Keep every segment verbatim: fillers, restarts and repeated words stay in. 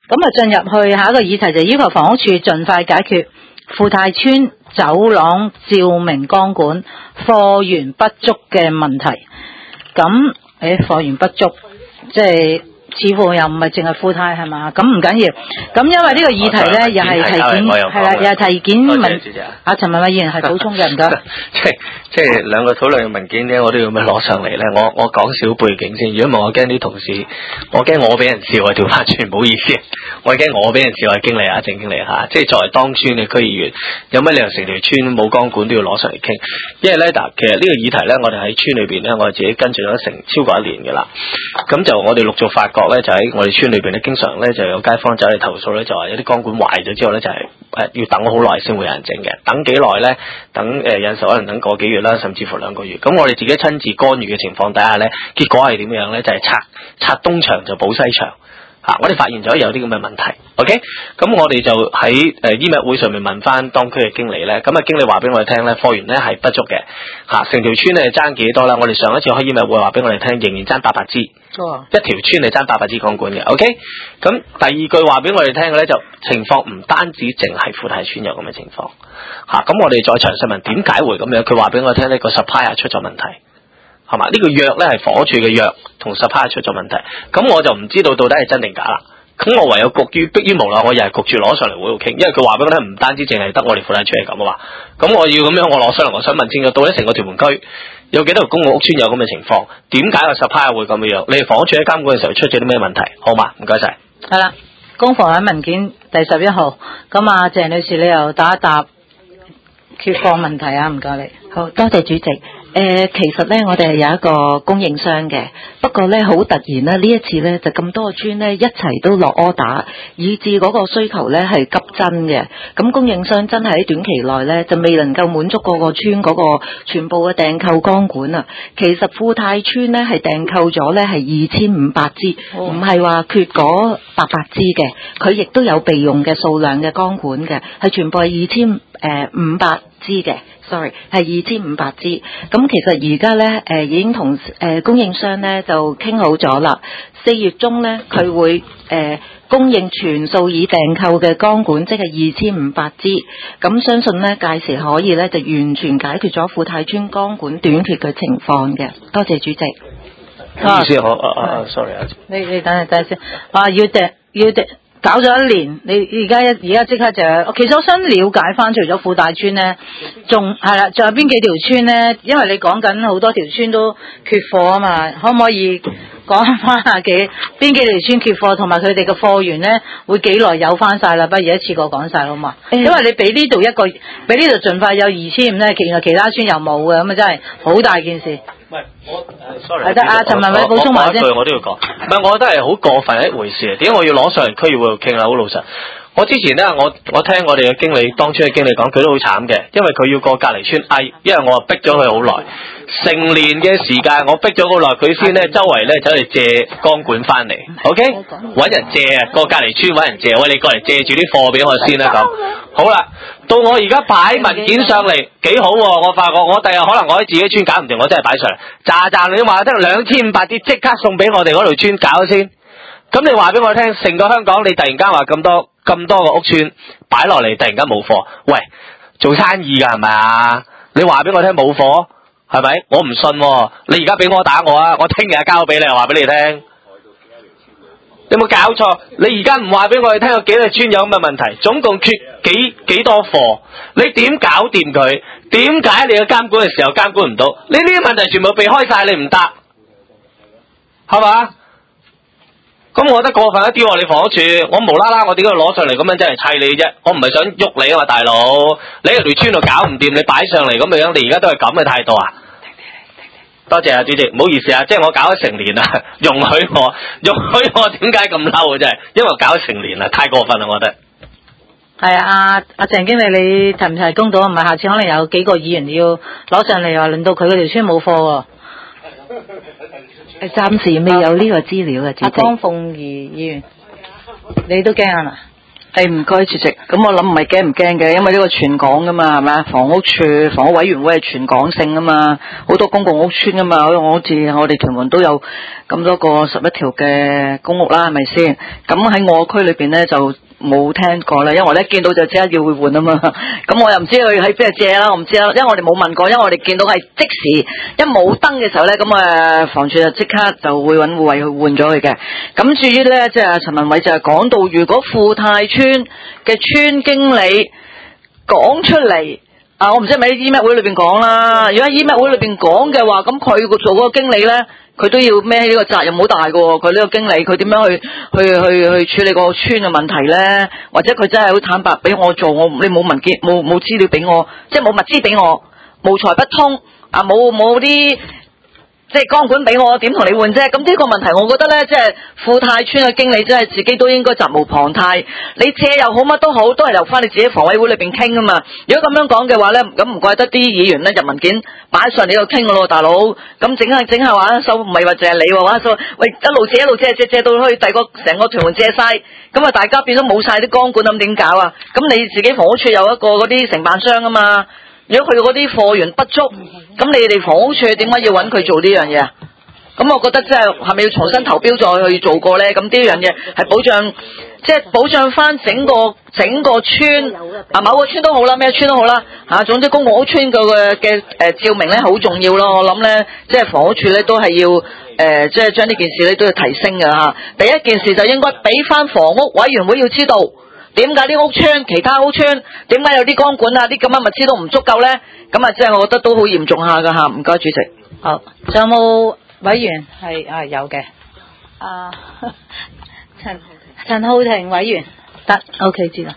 咁啊，進入去下一個議題就要求房屋署盡快解決富泰村走廊照明光管貨源不足嘅問題。咁誒，貨源不足，即係似乎又唔係淨係富泰係嘛？咁唔緊要。咁因為呢個議題咧，又係提件係啦，又係提件問。阿陳文偉議員係補充嘅，唔該。 即係即係兩個討論嘅文件咧，我都要咁樣攞上嚟咧。我我講少背景先。如果唔係，我驚啲同事，我驚我俾人笑啊！調翻轉，唔好意思。我驚我俾人笑係經理啊，鄭經理嚇。即係作為當村嘅區議員，有乜理由成條村冇光管都要攞上嚟傾？因為咧嗱，其實呢個議題咧，我哋喺村裏邊咧，我哋自己跟進咗成超過一年嘅啦。咁就我哋陸續發覺咧，就喺我哋村裏邊咧，經常咧就有街坊走嚟投訴咧，就話有啲光管壞咗之後咧，就係、是、誒要等好耐先會有人整嘅。等幾耐咧？等誒、呃、有時可能等個幾月啦，甚至乎兩個月。咁我哋自己親自干預嘅情況底下咧，結果係點樣咧？就係、是、拆拆東牆就補西牆。啊！我哋發現咗有啲咁嘅問題 ，OK？咁我哋就喺誒醫委會上面問翻當區嘅經理咧，咁啊經理話俾我哋聽咧，貨源咧係不足嘅，嚇、啊、成條村咧爭幾多啦？我哋上一次開醫委會話俾我哋聽，仍然爭八百支，哦、一條村係爭八百支光管嘅 ，OK？咁第二句話俾我哋聽嘅咧，就情況唔單止淨係富泰村有咁嘅情況，嚇、啊、咁我哋再詳細問點解會咁樣？佢話俾我聽呢個 supplier 出咗問題。係嘛？呢、這個藥咧係房屋署嘅藥，同 supplier 出咗問題，咁我就唔知道到底係真定假啦。咁我唯有焗於迫於無奈，我又係焗住攞上嚟會度傾，因為佢話俾我聽，唔單止淨係得我哋富泰村係咁啊嘛。咁我要咁樣，我攞上嚟，我想問清楚，到底成個屯門區有幾多個公共屋邨有咁嘅情況？點解個 supplier 會咁嘅樣？你哋房屋署喺監管嘅時候出咗啲咩問題？好嘛？唔該晒。 係啦，公房委文件第十一號，咁啊鄭女士你又打一答缺貨問題啊？唔該你。 好多謝主席。誒、呃，其實咧，我哋係有一個供應商嘅，不過咧，好突然啦，呢一次咧就咁多個村咧一齊都落 order，以致嗰個需求咧係急增嘅。咁供應商真係喺短期內咧就未能夠滿足嗰個村嗰個全部嘅訂購光管啊。其實富泰村咧係訂購咗咧係二千五百支，唔係話缺嗰八百支嘅，佢亦都有備用嘅數量嘅光管嘅，係全部係二千誒五百支嘅。sorry 係二千五百支，咁其實而家咧誒已經同誒、呃、供應商咧就傾好咗啦。四月中咧佢會誒、呃、供應全數已訂購嘅光管，即係二千五百支。咁相信咧屆時可以咧就完全解決咗富泰村光管短缺嘅情況嘅。多謝主席。 意思好啊啊 sorry 啊。 你你等陣等陣先。啊要訂要訂。搞咗一年，你而家一而家即刻就，其實我想了解翻，除咗富泰村咧，仲係啦，仲有邊幾條村咧？因為你講緊好多條村都缺貨啊嘛，可唔可以講翻下幾邊幾條村缺貨，同埋佢哋嘅貨源咧會幾耐有翻晒啦？不如一次過講晒好嘛？嗯、因為你俾呢度一個，俾呢度盡快有二千五咧，其實其他村又冇嘅，咁啊真係好大件事。 唔係我誒 sorry， 係得啊，陳文偉補充埋先。 我我都要講，唔係我覺得係好過分一回事啊！點解我要攞上嚟區議會度傾啊？好老實。我之前咧，我我聽我哋嘅經理，當村嘅經理講，佢都好慘嘅，因為佢要過隔離村嗌，因為我啊逼咗佢好耐，成年嘅時間我逼咗好耐，佢先咧周圍咧走嚟借光管翻嚟 ，OK， 揾人借啊，過隔離村揾人借，喂你過嚟借住啲貨俾我先啦咁。好啦，到我而家擺文件上嚟幾好喎，我發覺我第日可能我喺自己村搞唔掂，我真係擺上嚟，咋咋你話得兩千五百啲即刻送俾我哋嗰條村搞先。咁你話俾我聽，成個香港你突然間話咁多咁多個屋邨擺落嚟，突然間冇貨，喂，做生意噶係咪啊？你話俾我聽冇貨，係咪？我唔信喎，你而家俾我打我啊！我聽日交俾你，話俾你聽。有冇搞錯？你而家唔話俾我哋聽有幾多村有咁嘅問題，總共缺幾幾多貨？你點搞掂佢？點解你嘅監管嘅時候監管唔到？你呢啲問題全部避開晒，你唔答，係嘛？咁我覺得過分一啲喎，你房屋署，我無啦啦我點解攞上嚟咁樣真係砌你啫？我唔係想喐你啊嘛，大佬，你喺條村度搞唔掂，你擺上嚟咁嘅樣，你而家都係咁嘅態度啊？多謝啊，主席，唔好意思啊，即係我搞咗成年啦，容許我，容許我點解咁嬲啊？真係，因為我搞咗成年啦，太過分啦，我覺得。 係啊，阿鄭經理，你提唔提供到？唔係，下次可能有幾個議員要攞上嚟話，輪到佢嗰條村冇貨喎。 誒，暫時未有呢個資料嘅，主席。 阿江鳳儀議員，你都驚啊？ 誒唔該，主席。咁我諗唔係驚唔驚嘅，因為呢個全港噶嘛，係咪啊？房屋處房屋委員會係全港性噶嘛，好多公共屋邨噶嘛，我好似我哋屯門都有咁多個十一條嘅公屋啦，係咪先？咁喺我區裏邊咧就冇聽過啦，因為我一見到就即刻要會換啊嘛。咁我又唔知佢喺邊度借啦，我唔知啦，因為我哋冇問過，因為我哋見到係即時一冇燈嘅時候咧，咁誒房署就即刻就會揾護衛去換咗佢嘅。咁至於咧，即係陳文偉就係講到，如果富泰村嘅村經理講出嚟，啊，我唔知係咪喺 email 會裏邊講啦。如果喺 email 會裏邊講嘅話，咁佢做嗰個經理咧，佢都要孭起呢個責任好大嘅喎。佢呢個經理，佢點樣去去去去處理個村嘅問題咧？或者佢真係好坦白俾我做，我你冇文件冇冇資料俾我，即係冇物資俾我，無財不通啊，冇冇啲。即係光管俾我，點同你換啫？咁呢個問題，我覺得咧，即係富泰村嘅經理真係自己都應該責無旁貸。你借又好，乜都好，都係由翻你自己房委會裏邊傾啊嘛。如果咁樣講嘅話咧，咁唔怪得啲議員咧入文件擺上你度傾噶咯，大佬。咁整下整下話收，唔係話淨係你話收，喂一路借一路借借借到去第個成個屯門借晒，咁啊大家變咗冇晒啲光管，咁點搞啊？咁你自己房屋處有一個嗰啲承辦商啊嘛。如果佢嗰啲貨源不足，咁你哋房屋處點解要揾佢做呢樣嘢啊？咁我覺得即係係咪要重新投標再去做過咧？咁呢樣嘢係保障，即係保障翻整個整個村啊，某個村都好啦，咩村都好啦嚇。總之公共屋村嘅嘅誒照明咧好重要咯。我諗咧，即係房屋處咧都係要誒、呃，即係將呢件事咧都要提升嘅嚇。第一件事就應該俾翻房屋委員會要知道。點解啲屋邨、其他屋邨點解有啲光管啊、啲咁嘅物資都唔足夠咧？咁啊，即係我覺得都好嚴重下噶嚇。唔該，主席。 好，仲有冇委員係啊？有嘅。啊，陳陳浩庭委員得 ，OK 知啦。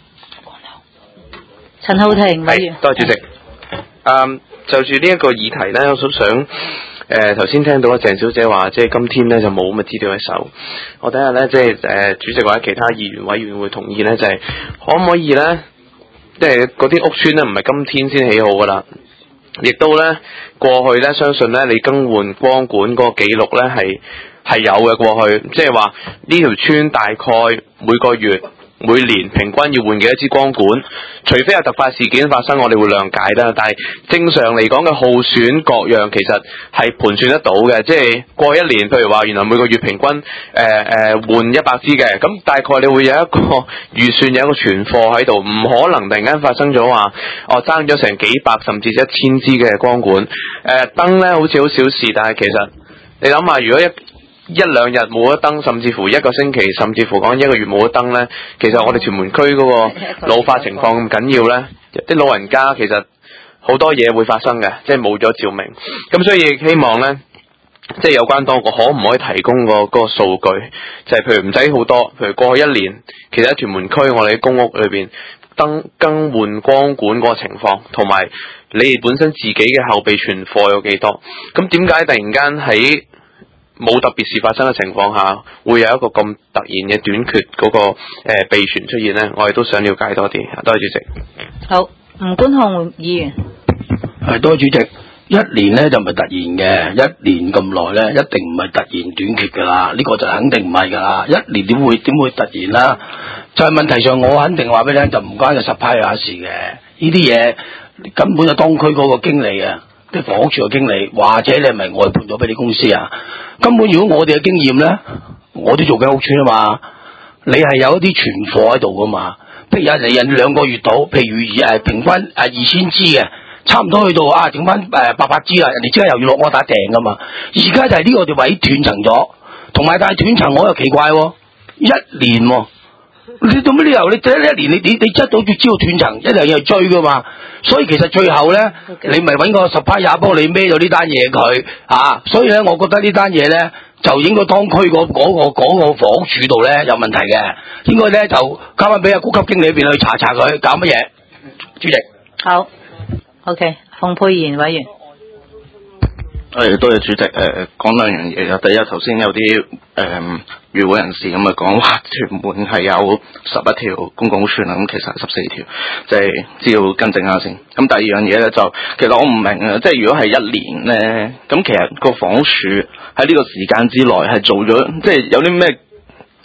陳浩庭委員。 多謝主席。嗯，就住呢一個議題咧，我都想。誒頭先聽到阿鄭小姐話，即係今天咧就冇咁嘅資料喺手。我睇下咧，即係誒主席或者其他議員委員會同意咧，就係、是、可唔可以咧，即係嗰啲屋邨咧唔係今天先起好噶啦，亦都咧過去咧相信咧你更換光管嗰個記錄咧係係有嘅過去，即係話呢條村大概每個月。每年平均要換幾多支光管？除非有突發事件發生，我哋會諒解啦。但係正常嚟講嘅耗損各樣，其實係盤算得到嘅。即係過一年，譬如話原來每個月平均誒誒、呃呃、換一百支嘅，咁大概你會有一個預算，有一個存貨喺度，唔可能突然間發生咗話哦爭咗成幾百甚至一千支嘅光管。誒、呃、燈咧好似好小事，但係其實你諗下，如果一一兩日冇咗燈，甚至乎一個星期，甚至乎講一個月冇咗燈呢，其實我哋屯門區嗰個老化情況咁緊要呢，啲老人家其實好多嘢會發生嘅，即係冇咗照明。咁所以希望呢，即係有關當局可唔可以提供個嗰個數據，就係、是、譬如唔使好多，譬如過去一年，其實喺屯門區我哋公屋裏邊燈更換光管嗰個情況，同埋你哋本身自己嘅後備存貨有幾多？咁點解突然間喺冇特別事發生嘅情況下，會有一個咁突然嘅短缺嗰、那個誒、呃、備存出現呢？我哋都想了解多啲。多謝主席。 好，吳官雄議員。 係多謝主席。一年呢就唔係突然嘅，一年咁耐呢，一定唔係突然短缺㗎啦。呢、這個就肯定唔係㗎啦。一年點會點會突然啦？就係、是、問題上，我肯定話俾你聽，就唔關個十派下事嘅。呢啲嘢根本就當區嗰個經理啊，啲房屋處嘅經理，或者你係咪外判咗俾啲公司啊？根本如果我哋嘅經驗咧，我都做緊屋邨啊嘛，你係有一啲存貨喺度噶嘛。譬如有人人兩個月到，譬如誒平均誒二千支嘅，差唔多去到啊，剩翻誒八百支啦，人哋即刻又要落柯打訂噶嘛。而家就係呢個條位斷層咗，同埋但係斷層我又奇怪喎、哦，一年喎、哦。你做咩理由？你第一一年你你你執到就知道斷層，一樣要追噶嘛。所以其實最後咧，okay. 你咪揾個十派也幫你孭咗呢單嘢佢啊。所以咧，我覺得呢單嘢咧就應該當區嗰嗰個嗰個房屋處度咧有問題嘅，應該咧就交翻俾阿高級經理嗰邊去查查佢搞乜嘢。主席， 好 ，OK， 馮沛然委員。 誒，多謝主席。誒、呃，講兩樣嘢啊。第一，頭先有啲誒與會人士咁啊講話，屯門係有十一條公共屋邨啦，咁其實係十四條，即係只要更正下先。咁第二樣嘢咧就，其實我唔明啊，即係如果係一年咧，咁其實個房署喺呢個時間之內係做咗，即係有啲咩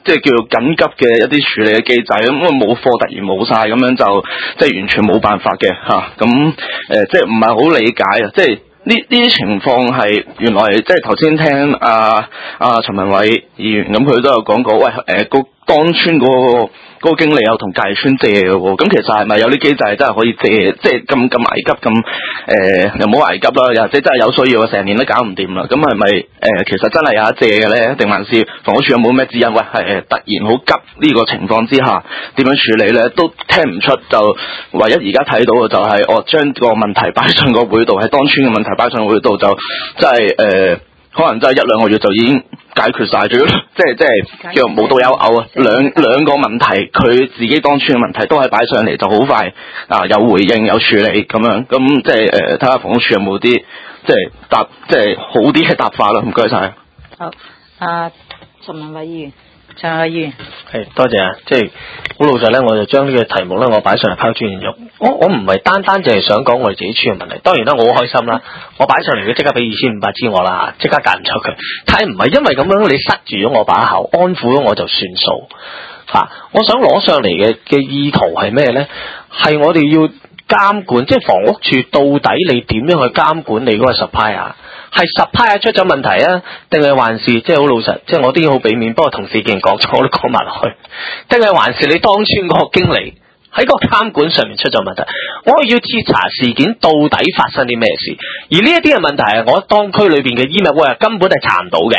即係叫做緊急嘅一啲處理嘅機制，咁啊冇貨突然冇晒，咁樣就即係完全冇辦法嘅嚇。咁、啊、誒、呃、即係唔係好理解啊？即係呢呢啲情況係原來即係頭先聽阿阿陳文偉議員咁，佢都有講過，喂誒個、呃、當村嗰、嗰個。嗰個經理有同隔離村借嘅喎，咁其實係咪有啲機制真係可以借？即係咁咁危急咁誒、呃，又唔好危急啦，又或者真係有需要，成年都搞唔掂啦。咁係咪誒其實真係有得借嘅咧？定還是房屋署有冇咩指引？喂，係突然好急呢個情況之下點樣處理咧？都聽唔出，就唯一而家睇到嘅就係、是、我將個問題擺上個會度，喺當村嘅問題擺上個會度，就真係誒。可能真係一兩個月就已經解決晒咗，即係即係叫無到有偶啊！兩兩個問題，佢自己當村嘅問題都係擺上嚟，就好快啊有回應有處理咁樣，咁即係誒睇下房屋署有冇啲即係答即係好啲嘅答法啦。唔該晒。 好，阿陳文偉議員。陳文偉議員， 係多謝啊！即係好老實咧，我就將呢個題目咧，我擺上嚟拋磚引玉。我我唔係單單淨係想講我哋自己村嘅問題，當然啦，我好開心啦！我擺上嚟佢即刻俾二千五百支我啦，即刻間唔出佢。但係唔係因為咁樣你塞住咗我把口，安撫咗我就算數嚇、啊。我想攞上嚟嘅嘅意圖係咩咧？係我哋要監管，即係房屋署到底你點樣去監管你嗰個 supply 啊？係十派出咗問題啊，定係還是即係好老實，即係我都要好俾面。不過同事既然講咗，我都講埋落去。定係還是你當村嗰個經理喺個監管上面出咗問題？我要徹查事件到底發生啲咩事，而呢一啲嘅問題係我當區裏邊嘅 email 根本係查唔到嘅。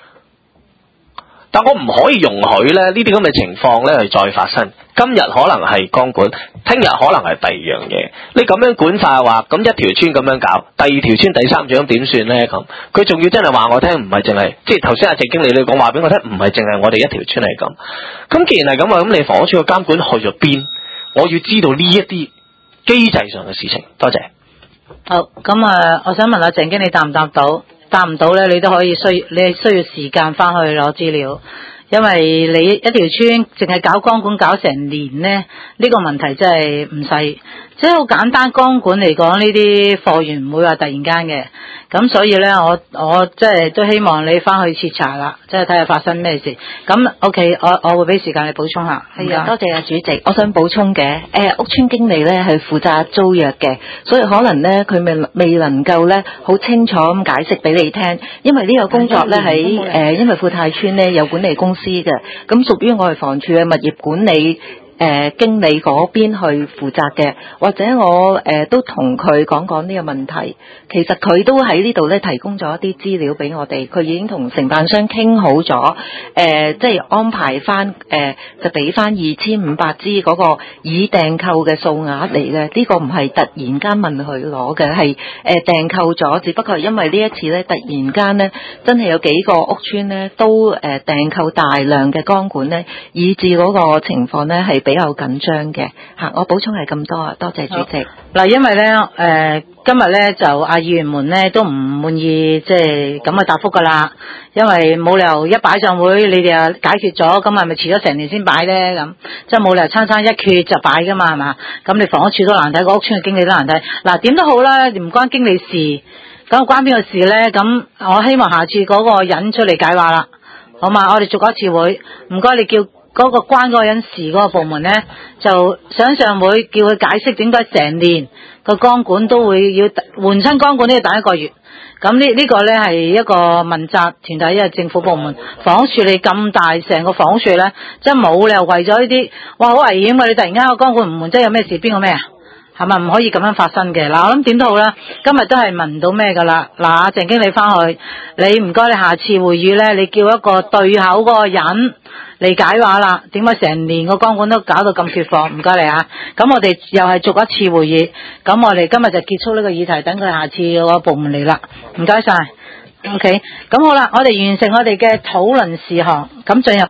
但我唔可以容許咧呢啲咁嘅情況咧係再發生。今日可能係光管，聽日可能係第二樣嘢。你咁樣管法話，咁一條村咁樣搞，第二條村第三條點算咧？咁佢仲要真係話我聽，唔係淨係即係頭先阿謝經理你講話俾我聽，唔係淨係我哋一條村係咁。咁既然係咁啊，咁你房屋署嘅監管去咗邊？我要知道呢一啲機制上嘅事情。多謝。 好，咁啊，我想問下鄭經理答唔答到？答唔到咧，你都可以需你係需要時間翻去攞資料。因為你一條村淨係搞光管搞成年呢，呢、呢個問題真係唔細，即係好簡單。光管嚟講，呢啲貨源唔會話突然間嘅，咁所以呢，我我即係都希望你翻去徹查啦，即係睇下發生咩事。咁 OK，我我會俾時間你補充下。 係啊，多謝啊主席。我想補充嘅，誒、呃、屋村經理呢係負責租約嘅，所以可能呢，佢未未能夠呢好清楚咁解釋俾你聽，因為呢個工作呢，喺誒、呃、因為富泰村呢有管理公司嘅，咁屬於我哋房署嘅物業管理誒、呃、經理嗰邊去負責嘅，或者我誒、呃、都同佢講講呢個問題。其實佢都喺呢度咧提供咗一啲資料俾我哋，佢已經同承辦商傾好咗，誒、呃、即係安排翻誒、呃、就俾翻二千五百支嗰個已訂購嘅數額嚟嘅。呢、這個唔係突然間問佢攞嘅，係誒、呃、訂購咗，只不過因為呢一次咧突然間咧真係有幾個屋邨咧都誒、呃、訂購大量嘅光管咧，以致嗰個情況咧係比較緊張嘅嚇。我補充係咁多啊，多謝主席。 嗱，因為咧誒、呃、今日咧就阿議員們咧都唔滿意即係咁嘅答覆㗎啦，因為冇理由一擺上會你哋又解決咗，咁係咪遲咗成年先擺咧？咁即係冇理由餐餐一決就擺㗎嘛，係嘛？咁你房屋處都難睇，個屋邨嘅經理都難睇。嗱，點都好啦，唔關經理事，咁關邊個事咧？咁我希望下次嗰個人出嚟解話啦，好嘛？我哋做過一次會，唔該你叫嗰個關嗰個人事嗰個部門咧，就上上會叫佢解釋點解成年個光管都會要換親光管都要等一個月。咁呢呢個咧係一個問責團體，一個政府部門，房屋署你咁大成個房屋署咧，即係冇理由為咗呢啲，哇好危險㗎！你突然間個光管唔換，即係有咩事？邊個咩啊？係咪唔可以咁樣發生嘅？嗱，我諗點都好啦，今日都係問唔到咩㗎啦。嗱，阿鄭經理翻去，你唔該你下次會議咧，你叫一個對口嗰個人嚟解話啦。點解成年個光管都搞到咁缺貨？唔該你啊。咁我哋又係續一次會議，咁我哋今日就結束呢個議題，等佢下次個部門嚟啦。唔該晒。OK，咁好啦，我哋完成我哋嘅討論事項，咁進入。